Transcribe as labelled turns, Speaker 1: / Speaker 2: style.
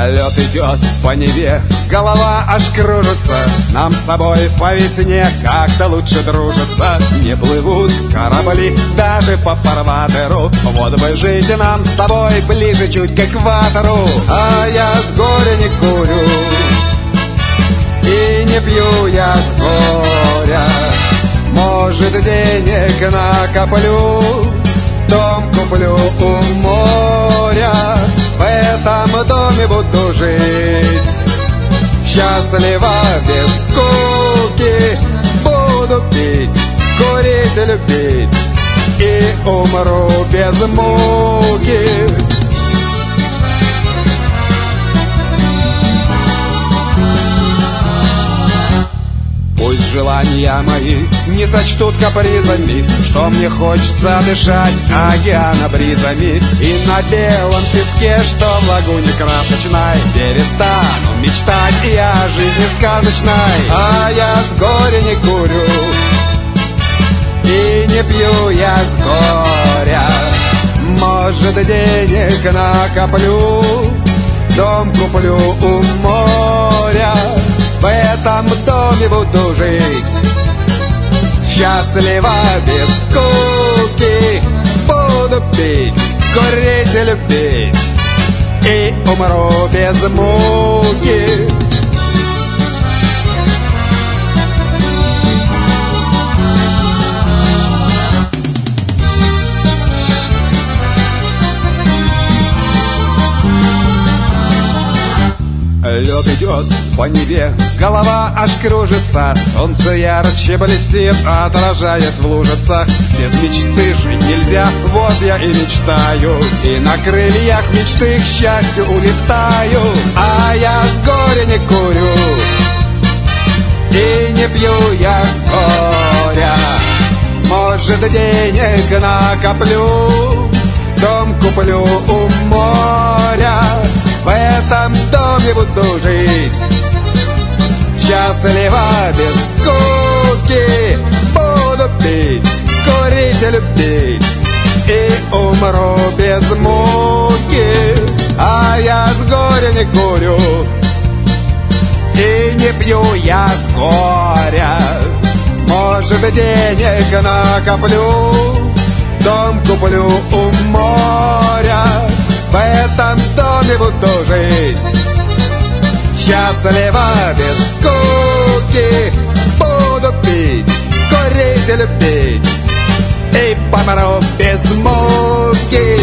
Speaker 1: Лед идет по Неве, голова аж кружится. Нам с тобой по весне как-то лучше дружится. Не плывут корабли даже по фарватеру. Вот бы жить нам с тобой ближе чуть к экватору. А я с горя не курю и не пью я с горя. Может, денег накоплю, дом куплю у моря. В этом доме буду жить счастливо без скуки. Буду пить, курить, любить и умру без муки. Пусть желания мои не сочтут капризами, что мне хочется дышать океана бризами. И на белом песке, что в лагуне красочной, перестану мечтать я о жизни сказочной. А я с горя не курю и не пью я с горя. Может, денег накоплю, дом куплю у моря. В этом доме буду жить счастливо без скуки. Буду пить, курить и любить и умру без муки. Лед идет по Неве, голова аж кружится. Солнце ярче блестит, отражаясь в лужицах. Без мечты жить нельзя, вот я и мечтаю. И на крыльях мечты к счастью улетаю. А я с горя не курю и не пью я с горя. Может, денег накоплю, дом куплю у моря. В этом доме буду жить счастливо без скуки. Буду пить, курить и любить и умру без муки. А я с горя не курю и не пью я с горя. Может, денег накоплю, дом куплю у моря. В этом доме буду жить счастливо без скуки. Буду пить, курить и любить и помру без муки.